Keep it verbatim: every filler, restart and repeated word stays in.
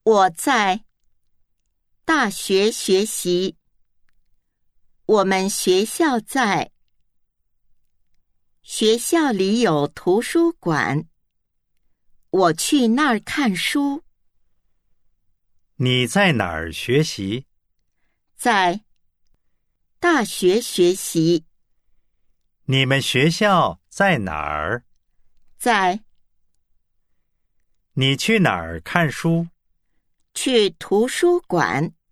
我在大学学习。我们学校在学校里有图书馆，我去那儿看书。 你在哪儿学习？ 在大学学习。 你们学校在哪儿？ 在你去哪儿看书？ 去图书馆。